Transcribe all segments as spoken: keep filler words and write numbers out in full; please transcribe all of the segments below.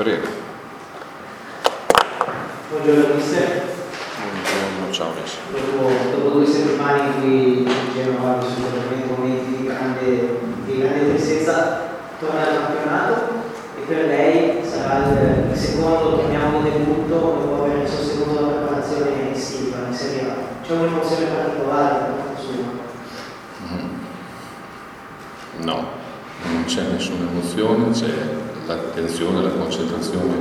Prego. Buongiorno mister. Buongiorno, ciao Messi. Dopo, dopo due settimane in cui Genova ha vissuto veramente momenti di grande, di grande tristezza, torna al campionato e per lei sarà il, il secondo, chiamiamolo debutto, dopo aver sostenuto la preparazione estiva in Serie A. C'è un'emozione particolare da parte sua? No, non c'è nessuna emozione, c'è l'attenzione, la concentrazione,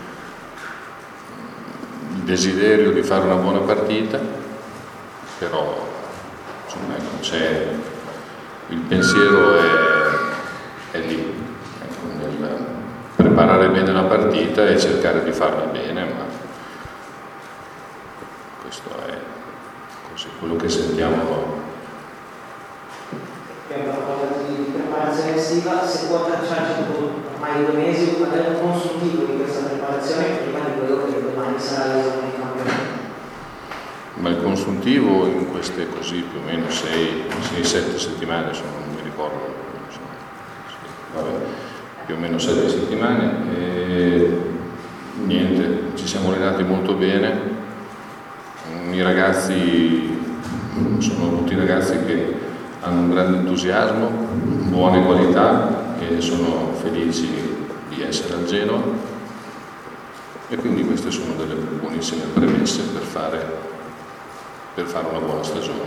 il desiderio di fare una buona partita, però insomma, non c'è, il pensiero è, è lì, ecco, nel preparare bene la partita e cercare di farla bene, ma questo è così, quello che sentiamo. Abbiamo parlato di preparazione estiva, se può tracciarci dopo ormai due mesi magari un consuntivo di questa preparazione prima di quello che domani sarà l'esame di campionato. Ma il consuntivo in queste così più o meno sei sette settimane, insomma, non mi ricordo, insomma, sì, vabbè, più o meno sette settimane e niente, ci siamo allenati molto bene, i ragazzi sono tutti ragazzi che hanno un grande entusiasmo, buone qualità e sono felici di essere al Genoa e quindi queste sono delle buonissime premesse per fare, per fare una buona stagione.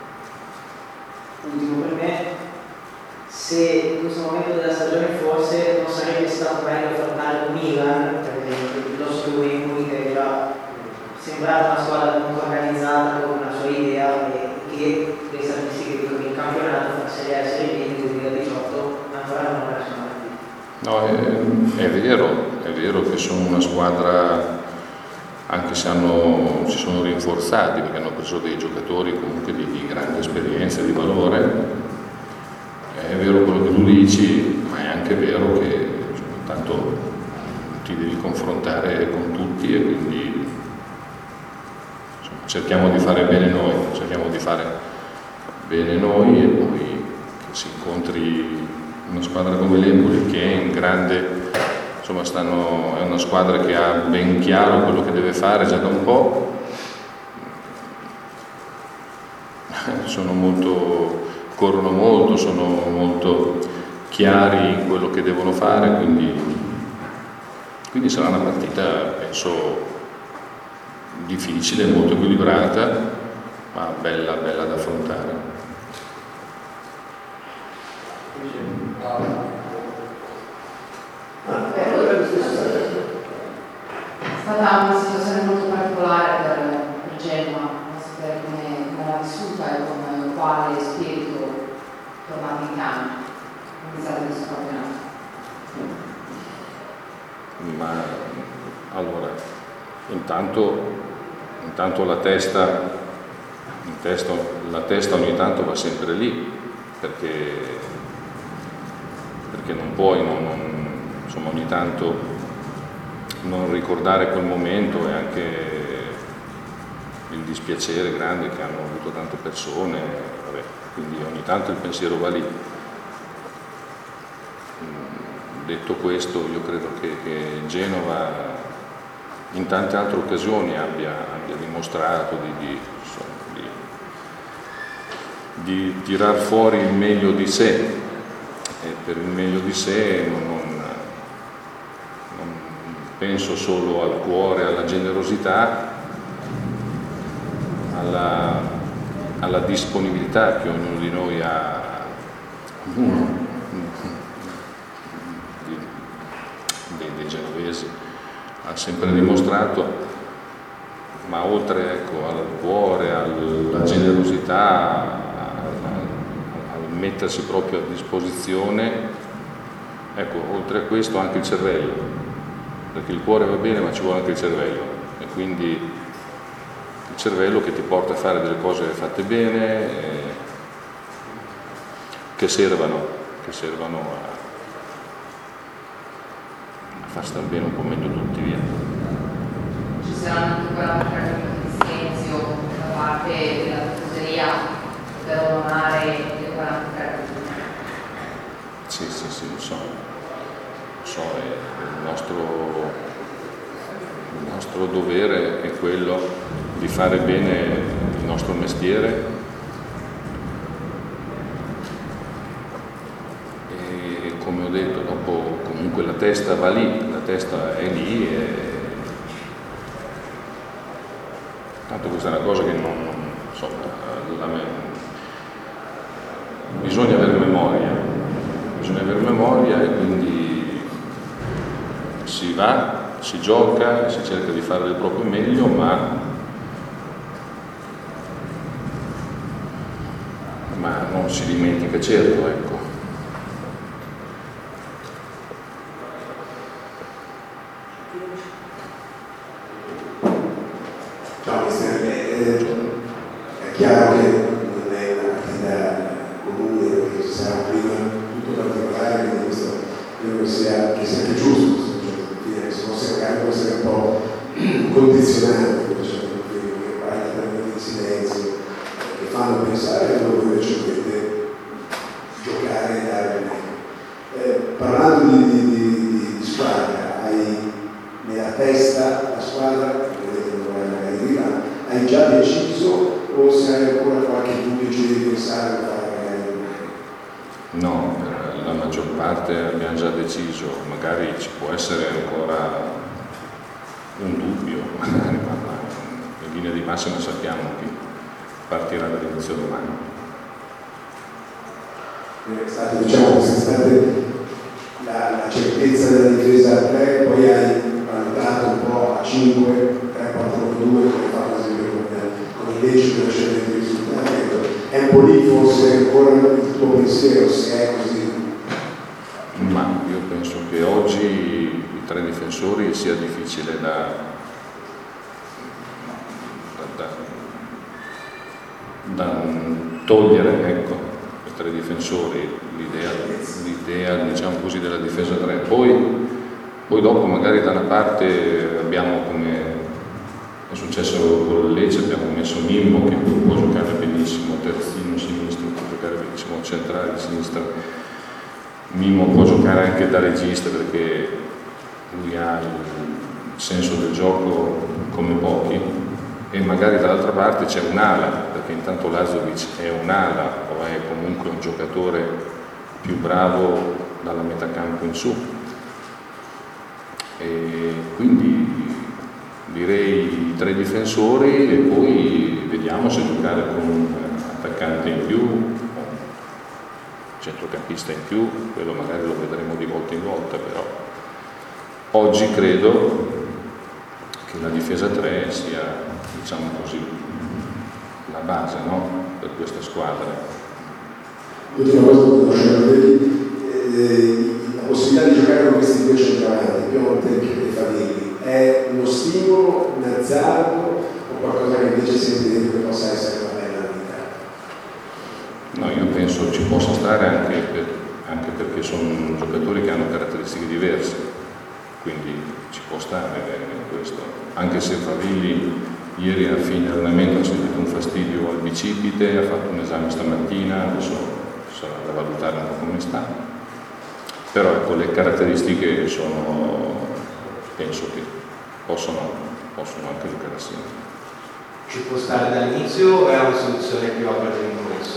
Ultimo per me, se in questo momento della stagione forse non sarebbe stato meglio affrontare il Milan, per esempio, piuttosto che Empoli, che è già sembrata una squadra comunque organizzata con una sua idea e che le statistiche dicono che il campionato fra Serie A e Serie B nel duemiladiciotto ancora non ha perso una partita. No, è, è vero, è vero che sono una squadra, anche se hanno, si sono rinforzati perché hanno preso dei giocatori comunque di, di grande esperienza e di valore, è vero quello che tu dici, ma è anche vero che insomma, tanto ti devi confrontare con tutti e quindi cerchiamo di fare bene noi, cerchiamo di fare bene noi e poi che si incontri una squadra come l'Empoli che è in grande, insomma stanno, è una squadra che ha ben chiaro quello che deve fare già da un po', sono molto, corrono molto, sono molto chiari in quello che devono fare, quindi, quindi sarà una partita, penso, difficile, molto equilibrata, ma bella, bella da affrontare. È stata una situazione molto particolare per, per Genoa, non sapere come, come l'ha vissuta e con quale spirito tornate in campo, iniziate questo campionato. Ma allora, intanto Intanto la testa, in testa, la testa ogni tanto va sempre lì, perché, perché non puoi non, non, insomma, ogni tanto non ricordare quel momento e anche il dispiacere grande che hanno avuto tante persone, vabbè, quindi ogni tanto il pensiero va lì. Detto questo, io credo che, che Genova in tante altre occasioni abbia, abbia dimostrato di, di, insomma, di, di tirar fuori il meglio di sé e per il meglio di sé non, non, non penso solo al cuore, alla generosità, alla, alla disponibilità che ognuno di noi ha, ognuno dei, dei genovesi ha sempre dimostrato, ma oltre ecco, al cuore, alla generosità, al mettersi proprio a disposizione, ecco, oltre a questo anche il cervello, perché il cuore va bene ma ci vuole anche il cervello e quindi il cervello che ti porta a fare delle cose fatte bene, eh, che servano, che servano a far stare bene un po' meglio tutti via. Ci saranno anche quarantatré minuti di silenzio da parte della tifoseria per onorare le quarantatré minuti. Sì, sì, sì, lo so. so, è il nostro, il nostro dovere è quello di fare bene il nostro mestiere e, come ho detto, dopo comunque la testa va lì, la testa è lì e tanto questa è una cosa che non, non insomma, la me... bisogna avere memoria, bisogna avere memoria e quindi si va, si gioca, si cerca di fare del proprio meglio, ma, ma non si dimentica certo, ecco. Ciao mister, eh, è chiaro che non è una partita comune, perché ci sarà un clima tutto particolare, quindi questo credo che sia, che sia più giusto, cioè, se fosse magari può essere un po' condizionante, cioè, che guarda per i silenzi, che fanno pensare che voi invece dovete giocare e dare il meglio. Eh, parlando di, di, di, di squadra, hai nella testa la squadra, hai già deciso o se hai ancora qualche dubbio di pensare a fare magari domani? No, per la maggior parte abbiamo già deciso, magari ci può essere ancora un dubbio, magari, ma in linea di massima sappiamo che partirà dall'inizio domani. È stata, diciamo, è stata la, la certezza della difesa a tre, poi hai valutato un po' a cinque, tre quattro due, come fa per esempio con il lecito precedente risultato. È un po' lì forse ancora il tuo pensiero, se è così? Ma io penso che oggi i tre difensori sia difficile da, da, da, da togliere, ecco, i tre difensori, l'idea, l'idea diciamo così della difesa tre. Poi, poi dopo magari da una parte abbiamo, come è successo con il Lecce, abbiamo messo Mimmo che può giocare benissimo terzino sinistro, può giocare benissimo centrale sinistra. Mimmo può giocare anche da regista perché lui ha il senso del gioco come pochi, e magari dall'altra parte c'è un'ala, perché intanto Lazovic è un'ala o è comunque un giocatore più bravo dalla metà campo in su, e quindi direi tre difensori e poi vediamo se giocare con un attaccante in più, un centrocampista in più, quello magari lo vedremo di volta in volta, però oggi credo che la difesa tre sia, diciamo così, la base, no? Per questa squadra. L'ultima cosa che conoscevo, eh, la possibilità di giocare con questi due centravanti, Piontek e Favilli, è uno stimolo, un azzardo o qualcosa che invece senti dentro che possa essere una bella vita? No, io penso ci possa stare anche, per, anche perché sono giocatori che hanno caratteristiche diverse, quindi ci può stare questo, anche se Favilli ieri a fine allenamento ha sentito un fastidio al bicipite, ha fatto un esame stamattina, adesso sarà da valutare un po' come sta, però ecco, le caratteristiche sono, penso che possono, possono anche giocare assieme. Ci può stare dall'inizio o è una soluzione più a partire in corso?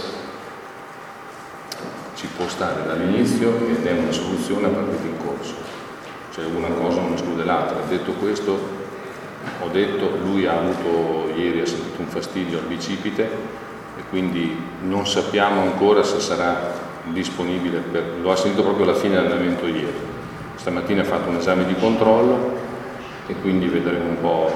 Ci può stare dall'inizio ed è una soluzione a partire in corso, cioè una cosa non esclude l'altra. Detto questo, ho detto, lui ha avuto ieri, ha sentito un fastidio al bicipite e quindi non sappiamo ancora se sarà disponibile, per, lo ha sentito proprio alla fine dell'allenamento ieri. Stamattina ha fatto un esame di controllo e quindi vedremo un po'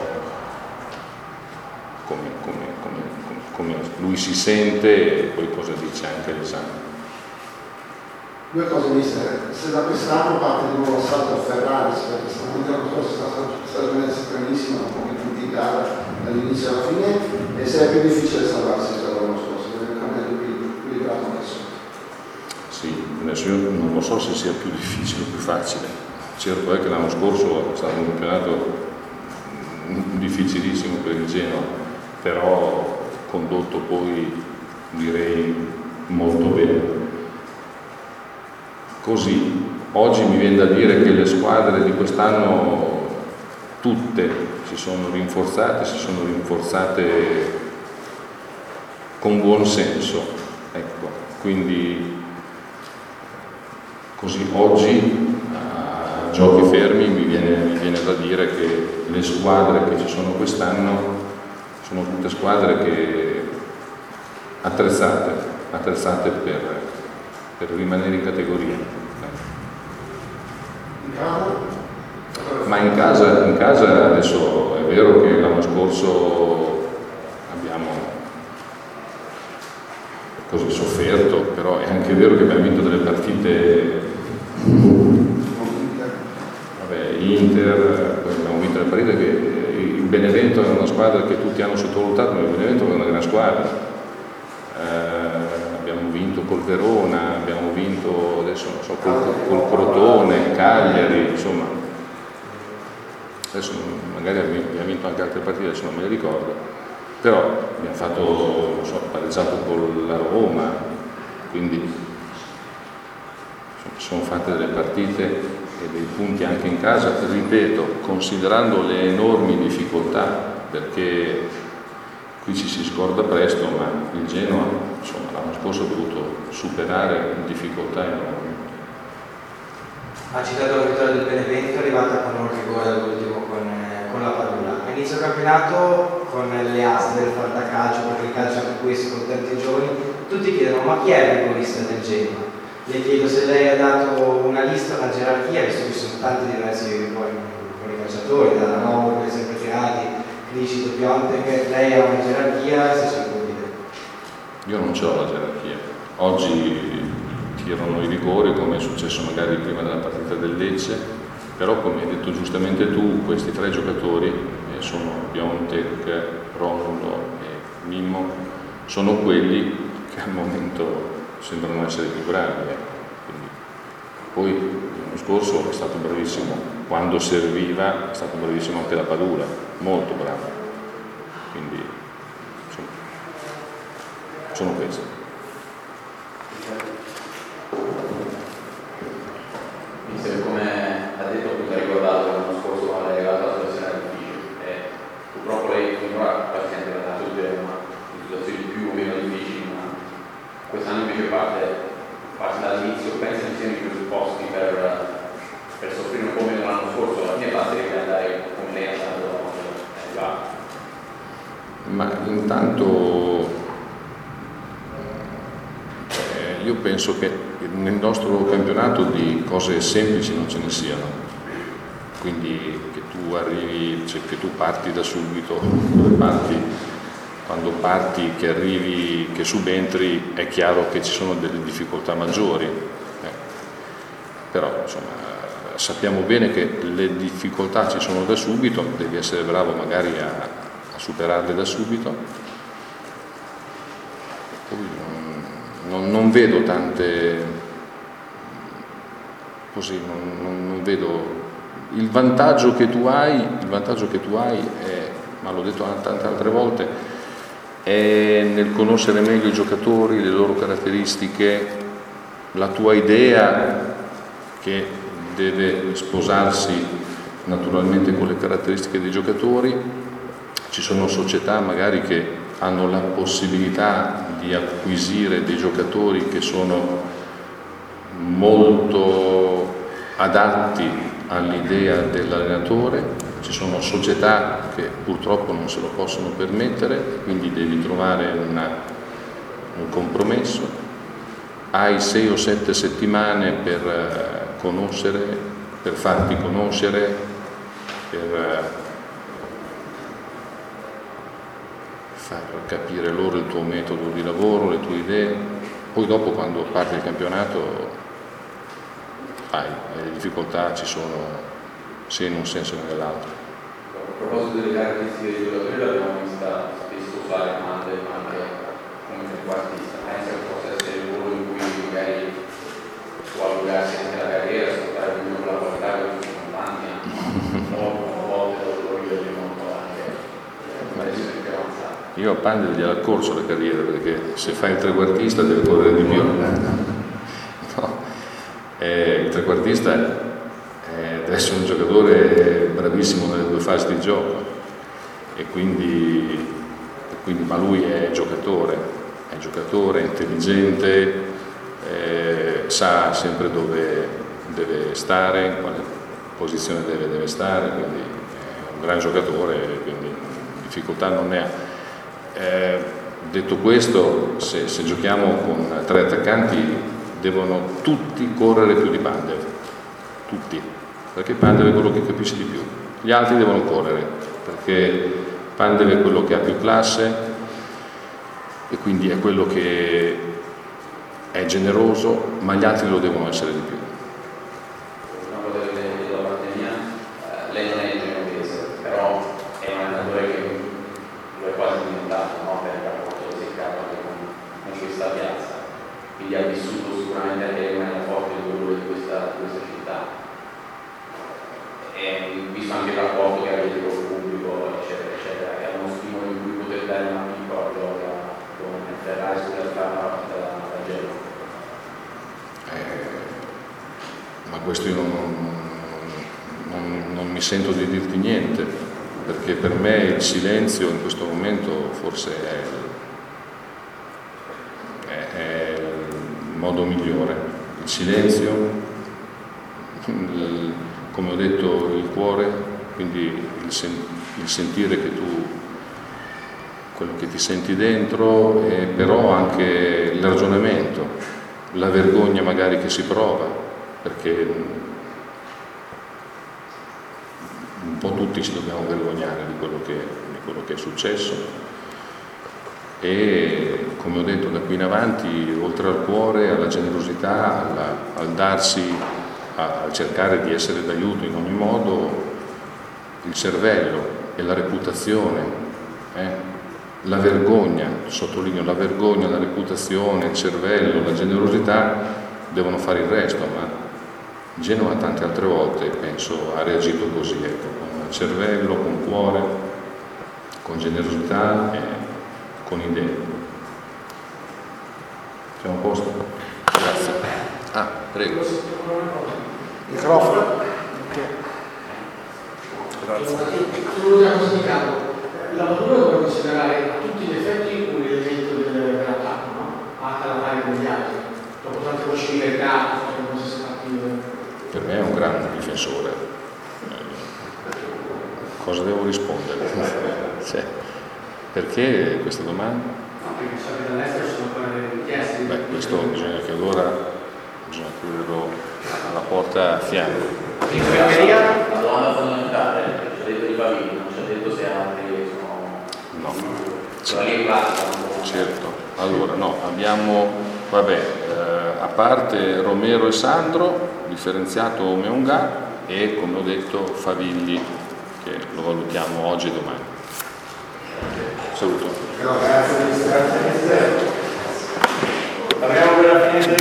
come, come, come, come, come lui si sente e poi cosa dice anche l'esame. Due cose, mister. Se da quest'anno parte di nuovo assalto a Ferrari, perché stamattina l'anno scorso è stata una stagione stranissima, un po' in gara dall'inizio alla fine, e se è più difficile salvarsi rispetto all'anno scorso, perché il campionato più equilibrato adesso. Sì, adesso io non lo so se sia più difficile o più facile. Certo è che l'anno scorso è stato un campionato difficilissimo per il Genoa, però condotto poi direi molto bene. Così oggi mi viene da dire che le squadre di quest'anno tutte si sono rinforzate, si sono rinforzate con buon senso, ecco, quindi così oggi a giochi fermi mi viene, mi viene da dire che le squadre che ci sono quest'anno sono tutte squadre che attrezzate, attrezzate per, per rimanere in categoria. In casa? Ma in casa, in casa adesso è vero che l'anno scorso abbiamo così sofferto, però è anche vero che abbiamo vinto delle partite, vabbè, Inter, poi abbiamo vinto delle partite che il Benevento è una squadra che tutti hanno sottovalutato, ma il Benevento è una gran squadra. Eh, abbiamo vinto col Verona, abbiamo vinto adesso non so, col, col Crotone, Cagliari, insomma. Adesso magari abbiamo vinto anche altre partite, adesso non me le ricordo, però abbiamo fatto, non so, pareggiato con la Roma, quindi insomma, sono fatte delle partite e dei punti anche in casa, ripeto, considerando le enormi difficoltà, perché qui ci si scorda presto, ma il Genoa, insomma, l'anno scorso ha dovuto superare difficoltà enormi. Ha citato la vittoria del Benevento, è arrivata con un rigore all'ultimo con, eh, con la Padula. A inizio campionato con le aste del fantacalcio, perché il calcio anche questo con tanti giovani, tutti chiedono ma chi è il rigorista del Genoa? Le chiedo se lei ha dato una lista, una gerarchia, visto che ci sono tanti diversi buoni calciatori, dalla Novo, che sempre tirati, Clicito, Pionte, che lei ha una gerarchia, se ce la può dire. Io non ce l'ho la gerarchia. Oggi tirano i rigori come è successo magari prima della partita del Lecce, però come hai detto giustamente tu, questi tre giocatori eh, sono Piontek, Ronaldo e Mimmo, sono quelli che al momento sembrano essere più bravi. Eh. Quindi, poi l'anno scorso è stato bravissimo, quando serviva è stato bravissimo anche la Padula, molto bravo. Quindi insomma, sono questi. Mister, come ha detto, appunto, ha ricordato che l'anno scorso quando è arrivato alla situazione difficile e purtroppo lei finora quasi sempre ha dato il tema di situazioni più o meno difficili, ma quest'anno invece parte, parte dall'inizio, pensa che siano i presupposti per, per soffrire un po' meno l'anno scorso, alla fine basta che andare come lei è andato quando è arrivato. Ma intanto eh, io penso che nel nostro campionato di cose semplici non ce ne siano, quindi che tu arrivi, cioè che tu parti da subito, dove parti, quando parti, che arrivi, che subentri, è chiaro che ci sono delle difficoltà maggiori, eh. Però insomma sappiamo bene che le difficoltà ci sono da subito, devi essere bravo magari a, a superarle da subito. Poi non, non, non vedo tante, così, non, non, non vedo il vantaggio che tu hai, il vantaggio che tu hai è, ma l'ho detto tante altre volte, è nel conoscere meglio i giocatori, le loro caratteristiche, la tua idea che deve sposarsi naturalmente con le caratteristiche dei giocatori. Ci sono società magari che hanno la possibilità di acquisire dei giocatori che sono molto adatti all'idea dell'allenatore, ci sono società che purtroppo non se lo possono permettere, quindi devi trovare una, un compromesso. Hai sei o sette settimane per conoscere, per farti conoscere, per far capire loro il tuo metodo di lavoro, le tue idee. Poi dopo, quando parte il campionato, hai, le difficoltà ci sono sia in un senso che nell'altro. A proposito delle caratteristiche dei giocatori, l'abbiamo vista spesso usare anche come trequartista. Pensa che possa essere il ruolo in cui magari può allungarsi anche la carriera, sfruttare più la qualità che ci sono tanti anni, a volte lo rivedremo un po' anche adesso è più avanzato. Io a Pandel gliela corso la carriera, perché se fai il trequartista deve correre di più. No. Eh, il trequartista eh, deve essere un giocatore bravissimo nelle due fasi di gioco, e quindi, quindi ma lui è giocatore, è giocatore, è intelligente, eh, sa sempre dove deve stare, in quale posizione deve, deve stare, quindi è un gran giocatore, quindi difficoltà non ne ha. Eh, detto questo, se, se giochiamo con tre attaccanti devono tutti correre più di Pandev, tutti, perché Pandev è quello che capisce di più, gli altri devono correre, perché Pandev è quello che ha più classe e quindi è quello che è generoso, ma gli altri lo devono essere di più. Una cosa che le chiedo da parte mia, eh, lei non è genovese, però è un allenatore che lo è quasi diventato, no? Per il rapporto che si è creato anche con, con questa piazza, quindi ha vissuto sicuramente anche una forte di quello di questa, di questa città, e visto anche il rapporto che avete con il pubblico, eccetera, eccetera, è uno stimolo in cui poter dare una piccola gioia con il Ferrari sulla strada da, da Genova. Eh, ma questo io non, non, non mi sento di dirti niente, perché per me il silenzio in questo momento forse è, è, è il modo migliore. Il silenzio, il, come ho detto, il cuore, quindi il, sen, il sentire che tu, quello che ti senti dentro, e però anche il ragionamento, la vergogna magari che si prova, perché un po' tutti ci dobbiamo vergognare di quello che, di quello che è successo, e come ho detto, da qui in avanti, oltre al cuore, alla generosità, alla, al darsi, a, a cercare di essere d'aiuto in ogni modo, il cervello e la reputazione, eh? la vergogna, sottolineo la vergogna, la reputazione, il cervello, la generosità devono fare il resto, ma Genova tante altre volte penso ha reagito così, ecco, con cervello, con cuore, con generosità e con idee. Siamo a posto? Grazie. Ah, prego. Microfono. Grazie. L'unica cosa di capo, la natura deve considerare a tutti gli effetti un elemento del- dell'attacco, no? Anche alla pari degli altri. Dopo tante possibilità, non si sa più. Per me è un gran difensore. Cosa devo rispondere? Cioè, perché questa domanda? No, perché so che dall'estero ci sono ancora delle richieste. Beh, questo bisogna che allora bisogna chiuderlo alla porta a fianco. In periferia? La domanda fondamentale, ci ha detto di Pavini, non ci ha detto se altri sono... No. Sono lì in classe, no? Certo, allora no, abbiamo, vabbè, eh, a parte Romero e Sandro, differenziato Meonga, e come ho detto Favilli, che lo valutiamo oggi e domani. Saluto. Grazie, grazie. Abbiamo quella fine